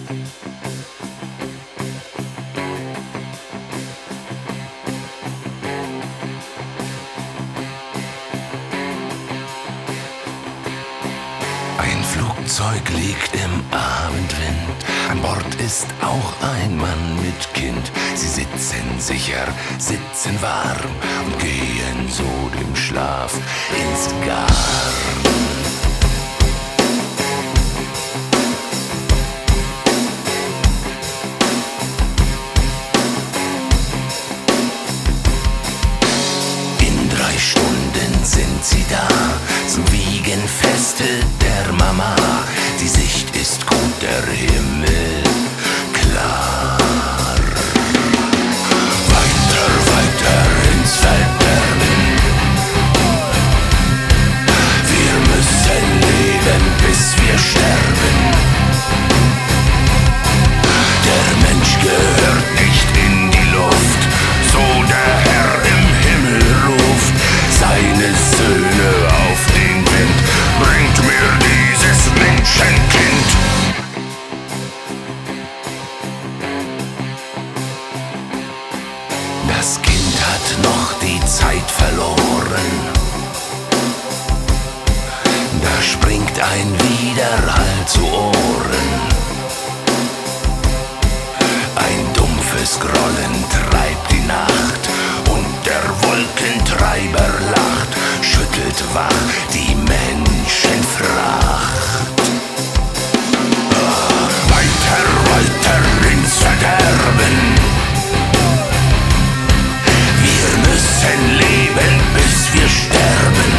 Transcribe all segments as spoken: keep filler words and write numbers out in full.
Ein Flugzeug liegt im Abendwind, an Bord ist auch ein Mann mit Kind. Sie sitzen sicher, sitzen warm und gehen so dem Schlaf ins Garn. In drei Stunden sind sie da zum Wiegenfeste der Mama. Die Sicht ist gut, der Himmel klar. Weiter, weiter ins Verderben. Wir müssen leben, bis wir sterben. Der Mensch gehört nicht in die Luft, so der Herr im Himmel ruft seine Söhne auf den Wind. Bringt mir dieses Menschenkind. Das Kind hat noch die Zeit verloren. Da springt ein Widerhall zu Ohren. Ein dumpfes Grollen treibt die Nacht und der Wolkentreiber lacht, schüttelt wach die Menschenfracht. Ah, weiter, weiter ins Verderben. Wir müssen leben, bis wir sterben.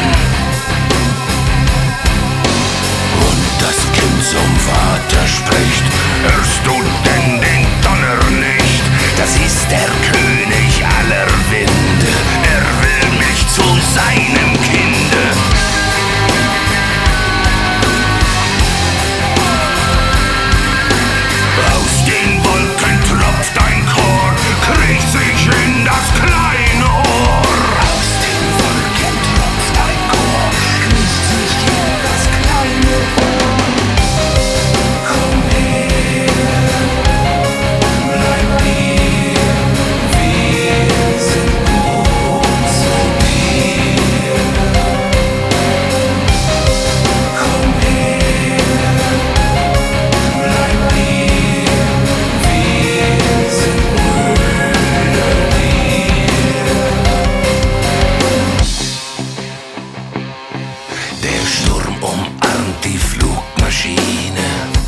Und das Kind zum Vater spricht: Hörst du denn den Donner nicht? Das ist der König aller Winde. Er will mich zu seinem Kinde. Aus den Wolken tropft ein Chor, kriecht sich in das kleine Ohr. Aus den Wolken tropft ein Chor, kriecht sich in das kleine Ohr. Komm her, bleib hier, wir sind gut zu dir. Komm her, bleib hier, wir sind Brüder dir. Der Sturm umarmt die Flugmaschine.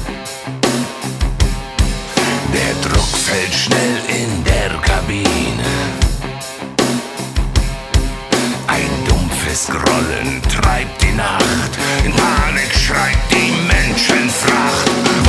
Der Druck fällt schnell in der Kabine. Ein dumpfes Grollen treibt die Nacht. In Panik schreit die Menschenfracht.